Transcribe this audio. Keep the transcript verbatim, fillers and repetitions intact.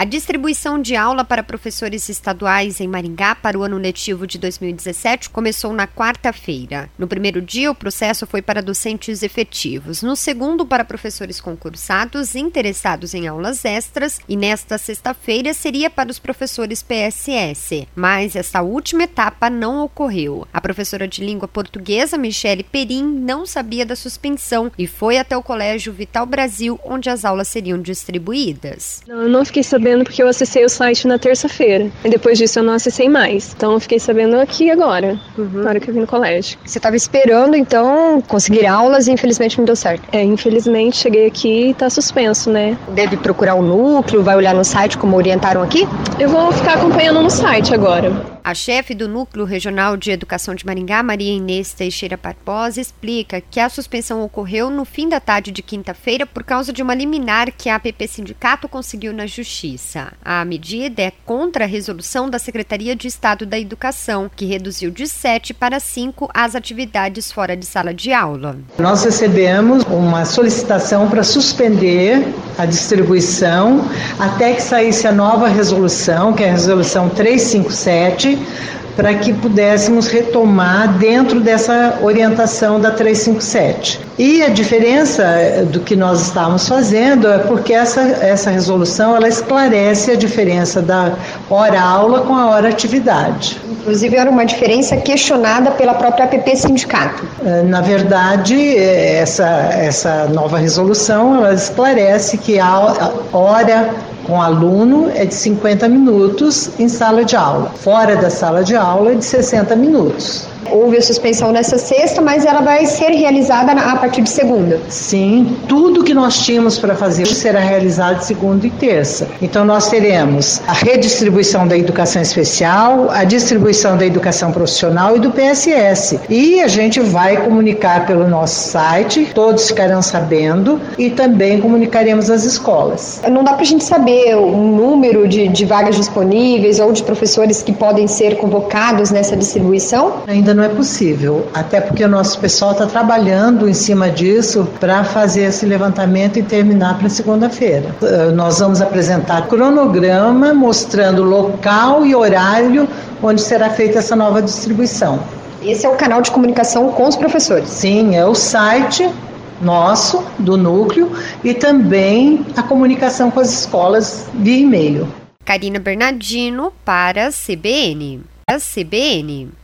A distribuição de aula para professores estaduais em Maringá para o ano letivo de dois mil e dezessete começou na quarta-feira. No primeiro dia, o processo foi para docentes efetivos. No segundo, para professores concursados interessados em aulas extras. E nesta sexta-feira, seria para os professores P S S. Mas esta última etapa não ocorreu. A professora de língua portuguesa, Michele Perim, não sabia da suspensão e foi até o Colégio Vital Brasil, onde as aulas seriam distribuídas. Eu não fiquei sabendo porque eu acessei o site na terça-feira. E depois disso eu não acessei mais. Então eu fiquei sabendo aqui agora, uhum. na hora que eu vim no colégio. Você estava esperando, então, conseguir aulas e infelizmente não deu certo. É, infelizmente cheguei aqui e tá suspenso, né? Deve procurar o núcleo, vai olhar no site como orientaram aqui? Eu vou ficar acompanhando no site agora. A chefe do Núcleo Regional de Educação de Maringá, Maria Inês Teixeira Barbosa, explica que a suspensão ocorreu no fim da tarde de quinta-feira por causa de uma liminar que a A P P Sindicato conseguiu na Justiça. A medida é contra a resolução da Secretaria de Estado da Educação, que reduziu de sete para cinco as atividades fora de sala de aula. Nós recebemos uma solicitação para suspender a distribuição até que saísse a nova resolução, que é a resolução trezentos e cinquenta e sete, para que pudéssemos retomar dentro dessa orientação da trezentos e cinquenta e sete. E a diferença do que nós estávamos fazendo é porque essa, essa resolução ela esclarece a diferença da hora-aula com a hora-atividade. Inclusive era uma diferença questionada pela própria A P P Sindicato. Na verdade, essa, essa nova resolução ela esclarece que a hora com aluno é de cinquenta minutos em sala de aula. Fora da sala de aula é de sessenta minutos. Houve a suspensão nessa sexta, mas ela vai ser realizada a partir de segunda. Sim, tudo que nós tínhamos para fazer será realizado de segunda e terça. Então nós teremos a redistribuição da educação especial, a distribuição da educação profissional e do P S S. E a gente vai comunicar pelo nosso site, todos ficarão sabendo, e também comunicaremos às escolas. Não dá para a gente saber o número de, de vagas disponíveis ou de professores que podem ser convocados nessa distribuição? Ainda não é possível, até porque o nosso pessoal está trabalhando em cima disso para fazer esse levantamento e terminar para segunda-feira. Nós vamos apresentar cronograma mostrando local e horário onde será feita essa nova distribuição. Esse é o canal de comunicação com os professores? Sim, é o site nosso, do núcleo, e também a comunicação com as escolas via e-mail. Karina Bernardino para a C B N. A C B N.